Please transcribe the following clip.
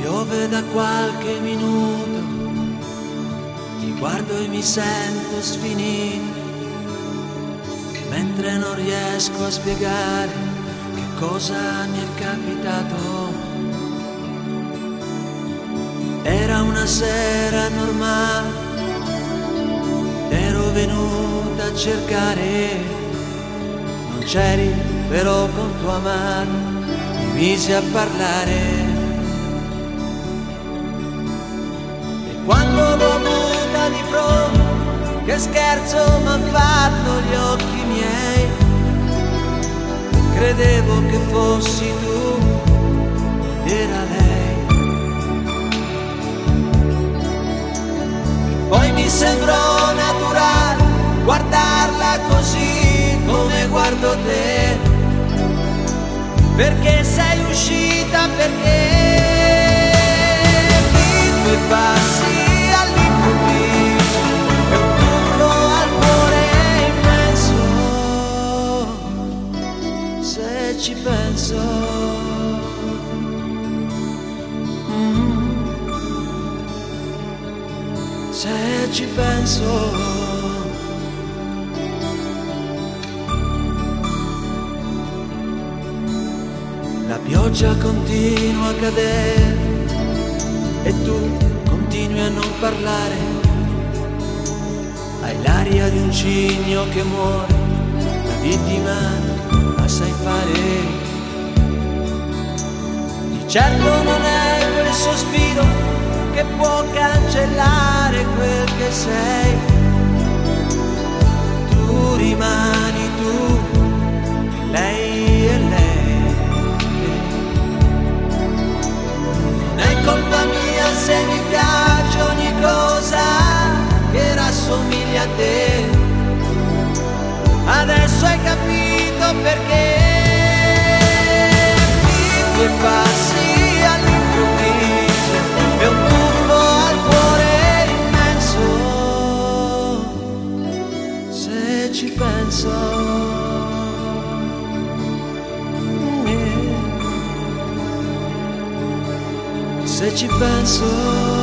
Piove da qualche minuto, ti guardo e mi sento sfinito, mentre non riesco a spiegare che cosa mi è capitato. Era una sera normale, ero venuta a cercare, non c'eri però con tua mano mi misi a parlare. Quando l'ho avuta di fronte, che scherzo m'han fatto gli occhi miei, credevo che fossi tu ed era lei. Poi mi sembrò naturale guardarla così come guardo te, perché sei uscita, perché i tuoi passi all'improvviso è un tuffo al cuore immenso, se ci penso. Se ci penso. La pioggia continua a cadere e tu continui a non parlare. Hai l'aria di un cigno che muore, la vittima la sai fare. Di certo non è quel sospiro che può cancellare quel che sei. Tu rimani tu, e lei è lei. Non è colpa mia se mi piace ogni cosa che rassomiglia a te. Adesso hai capito perché i tuoi passi all'improvviso è un tuffo al cuore immenso, se ci penso. Se ci penso.